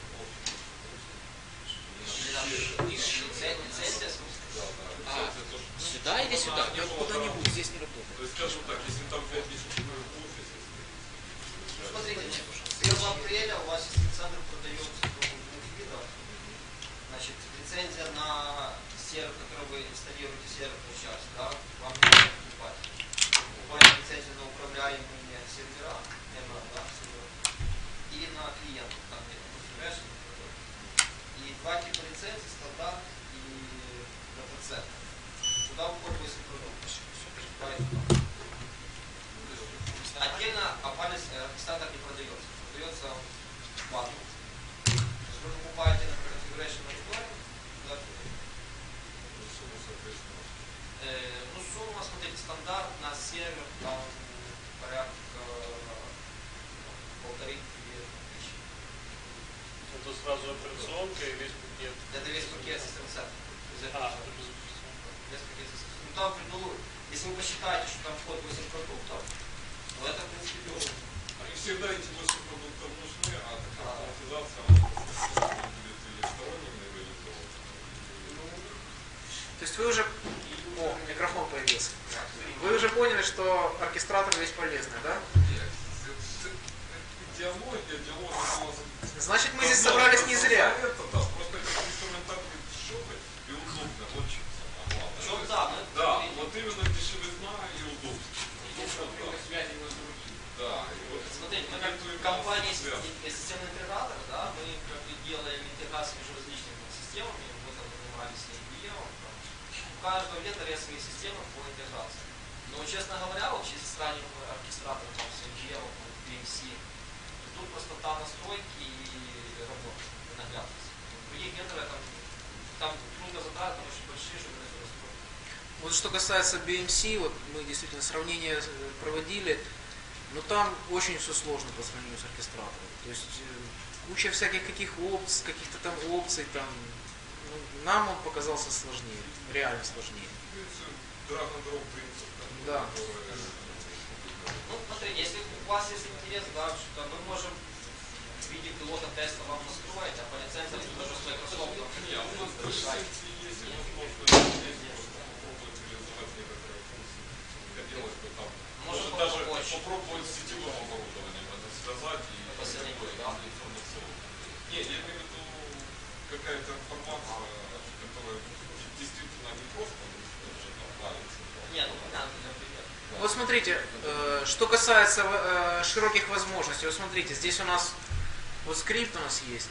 Лицензия, Сюда или сюда? Я куда-нибудь, здесь не работает. То есть, скажем так, если там 5 тысяч человек в офисе, смотрите, 1 апреля у вас если центр продается в двух видах. Значит, лицензия на сервер, который вы инсталируете серверную часть, да, вам не нужно покупать. Покупаете лицензию на управляемые сервера, да, сервера, или на клиентов, там где configuration. И два типа лицензий, стандарт и дата-центр. Туда входит 8 продуктов. Отдельно опалец регистратор не продается. Продается банку. То есть вы покупаете, например, configuration мониторинг, да, сумма, соответственно. ну, сумма, смотрите, стандарт на сервер там порядка 1500-2000. Это сразу операционка и весь пакет. Это весь пакет систем центра. Это без операционки. Весь пакет систем. Ну там, ну, если вы посчитаете, что там входит 8 продуктов, то это, в принципе, дорого. Они всегда эти 8 продуктов нужны, а такая автоматизация, она будет или сторонними реализовываться. То есть вы уже... О, микрофон появился. Вы уже поняли, что оркестратор весь полезный, да? Диалогия Значит, мы здесь собрались не зря. Это, да, просто как инструментарий дешевый и удобный, вот чем самое главное. Причем, да, Да, вот именно дешевизна и удобство. Связи между руки. Да, и вот смотрите, мы как компания системный интегратор, да, мы как бы делаем интеграцию между различными системами, мы там занимались IBM, у каждого вендора есть свои системы по интеграции. Но, честно говоря, вообще, если сравним оркестратор с IBM, BMC, то тут простота настройки и работы, и наглядность. Других вендоров там трудно затраты, но очень большие, чтобы это настроить. Вот что касается BMC, вот мы действительно сравнение проводили, но там очень все сложно по сравнению с оркестратором. То есть куча всяких каких опций, каких-то там опций, там, ну, нам он показался сложнее, реально сложнее. Drag and drop принцип, Да. который... Ну, смотрите, если у вас есть интерес, да, что мы можем в виде пилота теста вам настроить, а по лицензии тоже с Microsoft Нет, у нас по решать. лицензии есть, и возможно, есть, можно попробовать реализовать некоторые функции. Хотелось бы там, Можем может даже попробовать. попробовать с сетевым оборудованием это связать и Посоветовать, да? информационно. Не, я имею в виду какая-то информация, которая действительно не просто даже там нравится. Нет, ну понятно, например. Вот смотрите, что касается широких возможностей. Вот смотрите, здесь у нас вот скрипт у нас есть.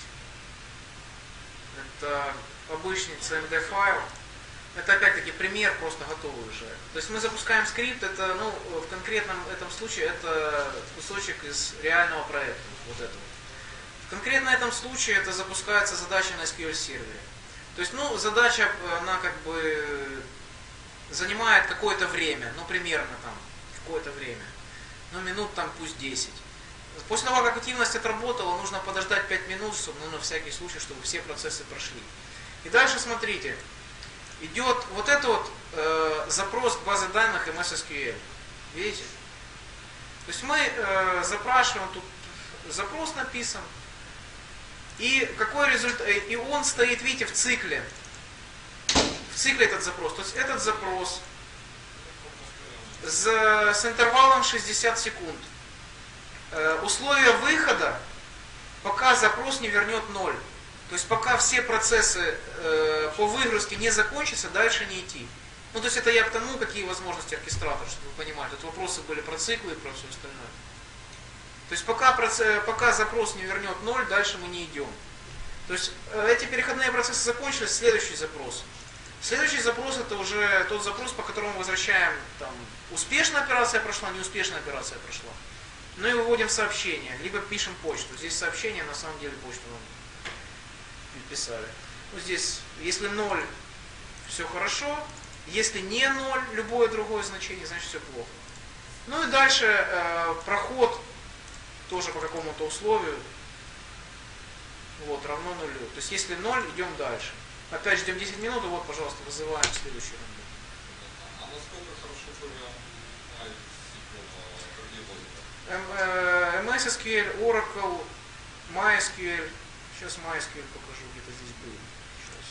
Это обычный CMD файл. Это опять-таки пример просто готовый уже. То есть мы запускаем скрипт, это, ну, в конкретном этом случае это кусочек из реального проекта. Вот этого. В конкретно этом случае это запускается задача на SQL сервере. То есть, ну, задача, она как бы занимает какое-то время, ну, примерно там, какое-то время. Ну, минут там пусть 10. После того, как активность отработала, нужно подождать 5 минут, чтобы, ну, на всякий случай, чтобы все процессы прошли. И дальше смотрите. Идет вот это вот запрос к базе данных MS SQL. Видите? То есть мы запрашиваем, тут запрос написан. И какой результат? И он стоит, видите, в цикле. В цикле этот запрос. То есть этот запрос с интервалом 60 секунд. Условия выхода, пока запрос не вернет 0. То есть пока все процессы по выгрузке не закончатся, дальше не идти. Ну то есть это я к тому, какие возможности оркестратора, чтобы вы понимали. Тут вопросы были про циклы и про все остальное. То есть пока запрос не вернет 0, дальше мы не идем. То есть эти переходные процессы закончились, следующий запрос. Следующий запрос это уже тот запрос, по которому возвращаем, там, успешная операция прошла, неуспешная операция прошла. Ну и выводим сообщение, либо пишем почту. Здесь сообщение, на самом деле почту нам писали. Ну здесь, если 0, все хорошо. Если не 0, любое другое значение, значит все плохо. Ну и дальше проход тоже по какому-то условию вот, равно 0. То есть если 0, идем дальше. Опять ждем 10 минут, и вот, пожалуйста, вызываем следующий раунд. А насколько хорошо были другие логики? MS SQL, Oracle, MySQL. Сейчас MySQL покажу, где-то здесь был. Сейчас.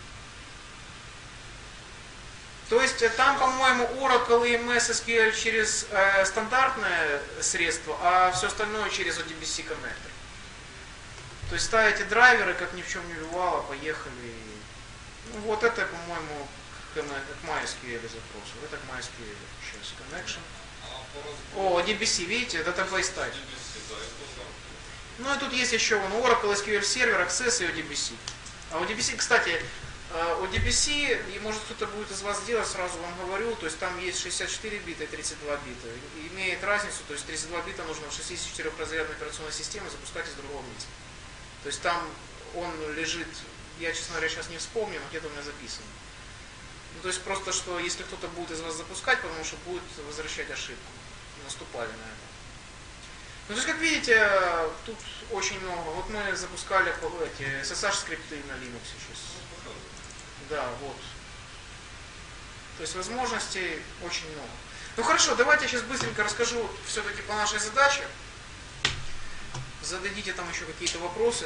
То есть там, по-моему, Oracle и MS SQL через стандартное средство, а все остальное через ODBC коннектор. То есть ставите драйверы, как ни в чем не бывало, поехали. Ну, вот это, по-моему, к MySQL запрос. Это к MySQL. Сейчас connection. О, ODBC, видите, Database Type. Ну и тут есть еще Oracle SQL Server, Access и ODBC. А ODBC, кстати, ODBC, и может кто-то будет из вас делать, сразу вам говорю, то есть там есть 64 бита и 32 бита. И имеет разницу, то есть 32 бита нужно в 64-разрядной операционной системе запускать из другого места. То есть там он лежит, я, честно говоря, сейчас не вспомню, но где-то у меня записано. Ну, то есть просто, что если кто-то будет из вас запускать, потому что будет возвращать ошибку. Наступали на это. Ну, то есть, как видите, тут очень много. Вот мы запускали эти SSH скрипты на Linux сейчас. Да, вот. То есть возможностей очень много. Ну хорошо, давайте я сейчас быстренько расскажу все-таки по нашей задаче. Зададите там еще какие-то вопросы.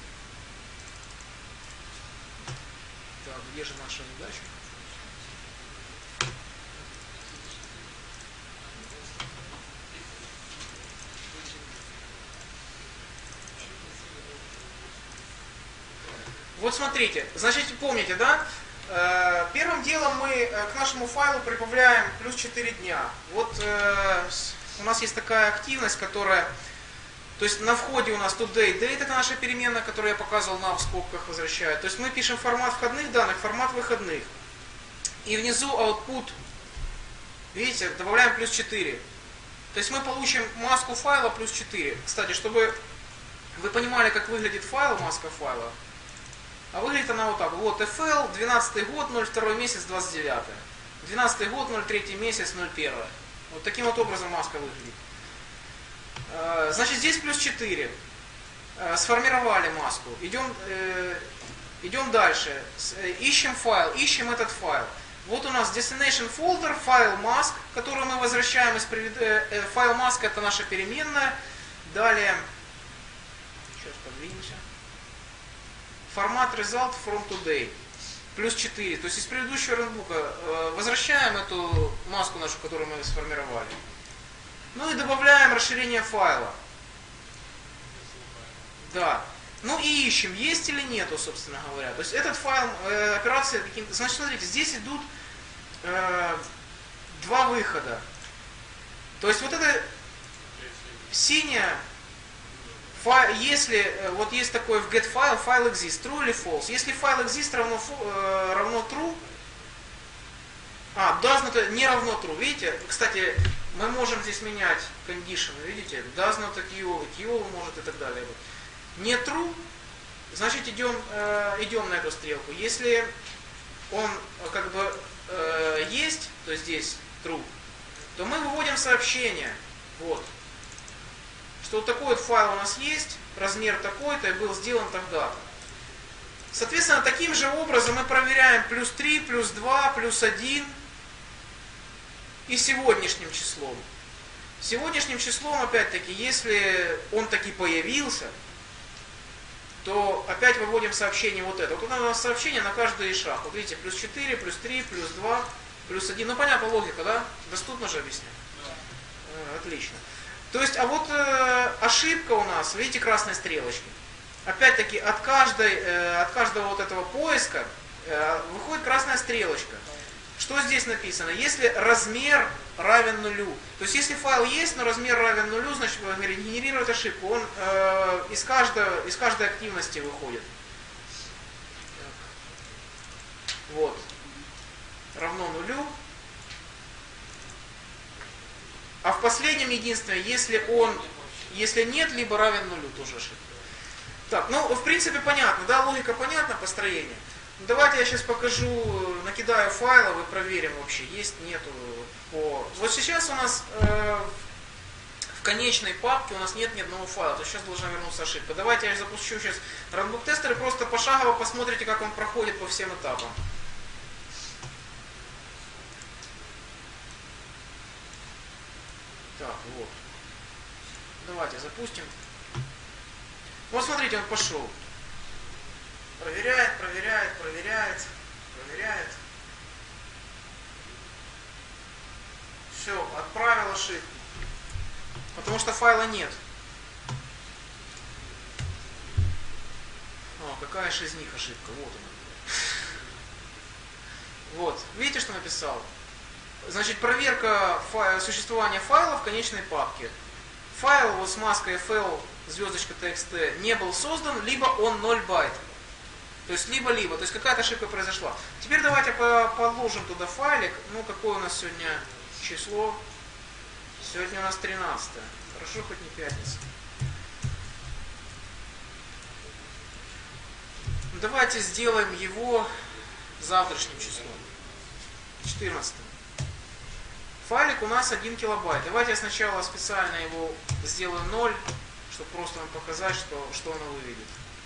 Так, где же наша задача? Вот смотрите, значит, помните, да? Первым делом мы к нашему файлу прибавляем плюс 4 дня. Вот у нас есть такая активность, которая... То есть на входе у нас today, date, это наша переменная, которую я показывал, на в скобках возвращает. То есть мы пишем формат входных данных, формат выходных. И внизу output, видите, добавляем плюс 4. То есть мы получим маску файла плюс 4. Кстати, чтобы вы понимали, как выглядит файл, маска файла. А выглядит она вот так. Вот FL, 12 год, 02 месяц, 29. 12 год, 03 месяц, 01. Вот таким вот образом маска выглядит. Значит, здесь плюс 4. Сформировали маску. Идем Идем дальше. Ищем файл, ищем этот файл. Вот у нас destination folder, файл mask, который мы возвращаем из файл mask, это наша переменная. Далее, сейчас подвинемся. Формат result from today. Плюс 4. То есть из предыдущего ранбука возвращаем эту маску нашу, которую мы сформировали. Ну и добавляем расширение файла. Да. Ну и ищем, есть или нету, собственно говоря. То есть этот файл, операция каким-то... Значит, смотрите, здесь идут два выхода. То есть вот это синяя, если вот есть такой в getFile, файл exist, true или false. Если файл exist равно true, does not, не равно true, видите? Кстати, мы можем здесь менять condition, видите? Does not equal может и так далее. Не true, значит идем на эту стрелку. Если он как бы есть, то здесь true, то мы выводим сообщение. Вот. Что вот такой вот файл у нас есть, размер такой-то и был сделан тогда-то. Соответственно, таким же образом мы проверяем плюс 3, плюс 2, плюс 1 и сегодняшним числом. Сегодняшним числом, опять-таки, если он таки появился, то опять выводим сообщение вот это. Вот у нас сообщение на каждый шаг. Вот видите, плюс 4, плюс 3, плюс 2, плюс 1. Ну, понятно, логика, да? Доступно же объяснять? Да. Отлично. То есть, а вот ошибка у нас, видите, красной стрелочки. Опять-таки, от каждого вот этого поиска выходит красная стрелочка. Что здесь написано? Если размер равен нулю. То есть, если файл есть, но размер равен нулю, значит, генерирует ошибку. Он из каждой активности выходит. Вот. Равно нулю. А в последнем единственное, если нет, либо равен нулю, тоже ошибка. Так, ну, в принципе, понятно, да, логика понятна, построение. Давайте я сейчас покажу, накидаю файлов и проверим вообще, есть, нету. Вот сейчас у нас в конечной папке у нас нет ни одного файла, то есть сейчас должна вернуться ошибка. Давайте я запущу сейчас runbook тестер и просто пошагово посмотрите, как он проходит по всем этапам. Так, вот. Давайте запустим. Вот смотрите, он пошел. Проверяет. Все, отправил ошибку. Потому что файла нет. Какая же из них ошибка? Вот она. Вот. Видите, что написал? Значит, проверка существования файла в конечной папке. Файл вот с маской fl .txt не был создан, либо он 0 байт. То есть либо-либо. То есть какая-то ошибка произошла. Теперь давайте положим туда файлик. Ну, какое у нас сегодня число? Сегодня у нас 13. Хорошо, хоть не пятница. Давайте сделаем его завтрашним числом. 14. Файлик у нас 1 килобайт. Давайте я сначала специально его сделаю 0, чтобы просто вам показать, что оно выведет.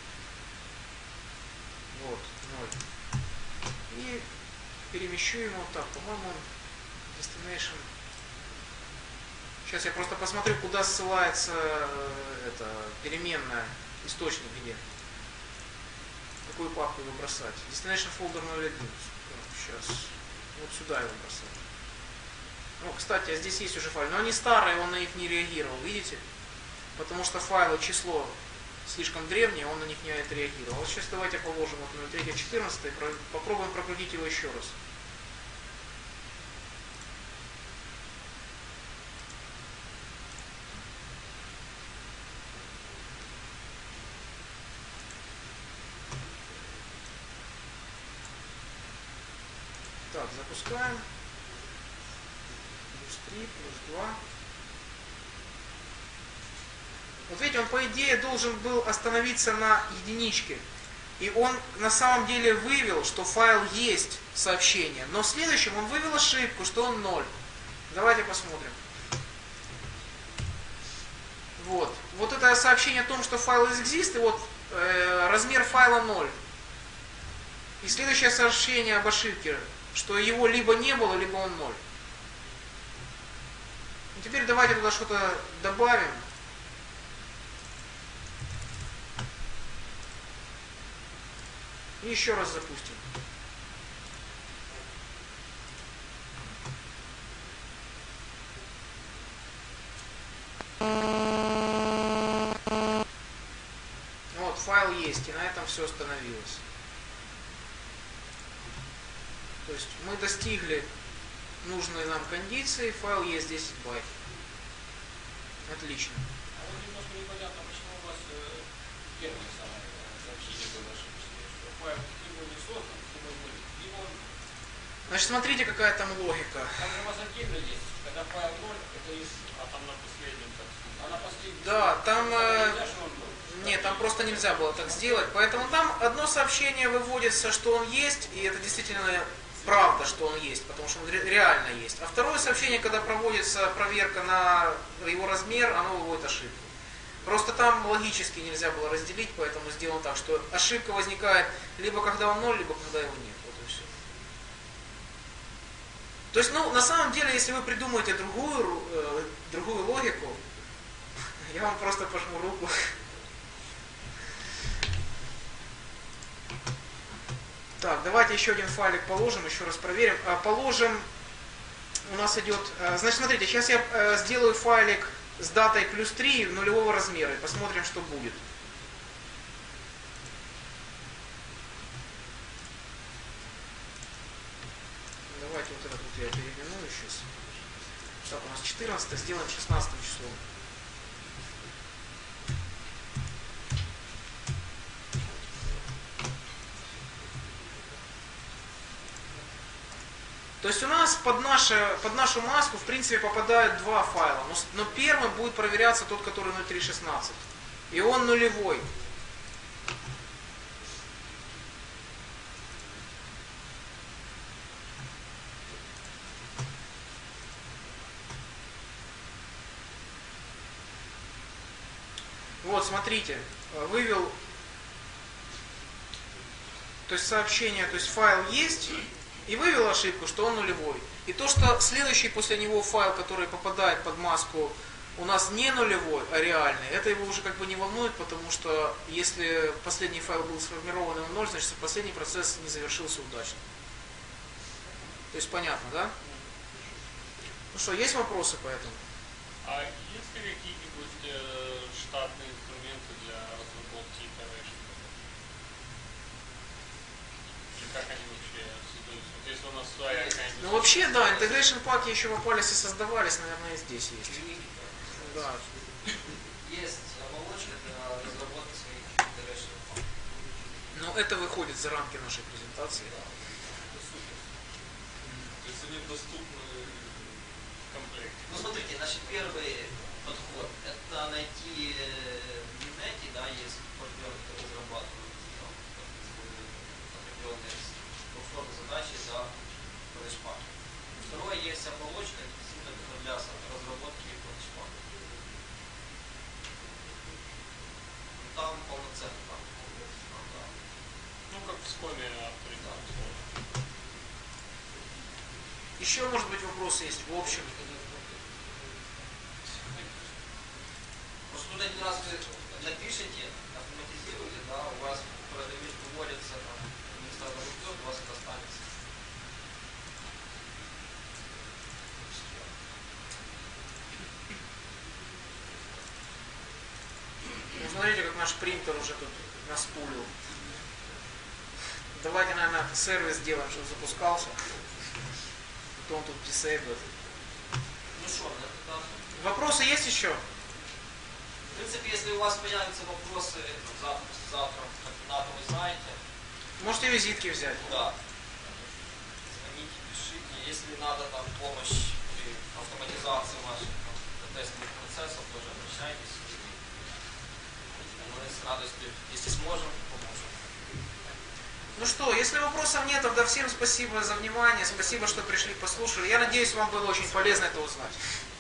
Вот, 0. И перемещу ему вот так. По-моему, destination. Сейчас я просто посмотрю, куда ссылается эта переменная, источник где. Какую папку его бросать. Destination folder 01. Сейчас. Вот сюда его бросать. Ну, кстати, а здесь есть уже файл. Но они старые, он на них не реагировал, видите? Потому что файлы, число слишком древнее, он на них не отреагировал. Вот сейчас давайте положим вот 03.14 и попробуем прокрутить его еще раз. Так, запускаем. Плюс 3, плюс 2. Вот видите, он по идее должен был остановиться на единичке. И он на самом деле вывел, что файл есть сообщение. Но в следующем он вывел ошибку, что он 0. Давайте посмотрим. Вот это сообщение о том, что файл exist, и вот размер файла 0. И следующее сообщение об ошибке, что его либо не было, либо он 0. Теперь давайте туда что-то добавим. И еще раз запустим. Вот, файл есть, и на этом все остановилось. То есть мы достигли нужной нам кондиции, файл есть 10 байт. Отлично. А вот немножко непонятно, почему у вас первое самое сообщение было ошибочное, что файл либо не создан, либо он... Значит, смотрите, какая там логика. Там же у вас отдельно есть, когда файл 0, это из... А там на последнем так. А на последнем... Да, там... Нельзя, что он был. Нет, там просто нельзя было так сделать. Поэтому там одно сообщение выводится, что он есть, и это действительно правда, что он есть, потому что он реально есть. А второе сообщение, когда проводится проверка на его размер, оно выводит ошибку. Просто там логически нельзя было разделить, поэтому сделано так, что ошибка возникает либо когда он 0, либо когда его нет. Вот и все. То есть, ну, на самом деле, если вы придумаете другую логику, я вам просто пожму руку. Так, давайте еще один файлик положим, еще раз проверим. Положим, у нас идет... Значит, смотрите, сейчас я сделаю файлик с датой +3 нулевого размера и посмотрим, что будет. Давайте вот этот вот я переименую сейчас. Так, у нас 14, сделаем 16 числом. То есть у нас под нашу маску в принципе попадают два файла, но первым будет проверяться тот, который 0316. И он нулевой. Вот, смотрите, вывел, то есть сообщение, то есть файл есть, и вывел ошибку, что он нулевой. И то, что следующий после него файл, который попадает под маску, у нас не нулевой, а реальный, это его уже как бы не волнует, потому что если последний файл был сформирован и он 0, значит последний процесс не завершился удачно. То есть понятно, да? Ну что, есть вопросы по этому? А есть ли какие-нибудь штатные инструменты для разработки iteration? Или как они вообще создаются? Вот если у нас своя какая-нибудь... Ну вообще, да, integration паки еще в Apollo создавались, наверное, и здесь есть. Да. Есть оболочка для разработки своих integration паков. Но это выходит за рамки нашей презентации. То есть они доступны в комплекте? Ну смотрите, значит, первый подход это найти в интернете, да, есть партнеры, которые разрабатывают там, определенные двухсложные задачи за флешпак. Второе, есть оболочка для разработки флешпака. Там полноценно там. Ну, как в скоме авторитарного. Еще, может быть, вопросы есть в общем. Просто тут один раз вы напишите, автоматизируете, да, у вас продавец выводится, там, администратор ждет, у вас это останется. Ну, смотрите, как наш принтер уже тут наспулил. Давайте, наверное, сервис сделаем, чтобы запускался. Потом тут disable. Ну что, да? Вопросы есть еще? В принципе, если у вас появятся вопросы завтра, послезавтра, координаты вы знаете. Можете визитки взять. Да. Звоните, пишите. Если надо там помощь при автоматизации ваших тестовых процессов, тоже обращайтесь. Мы с радостью, если сможем, поможем. Ну что, если вопросов нет, тогда всем спасибо за внимание, спасибо, что пришли, послушали. Я надеюсь, вам было очень полезно это узнать.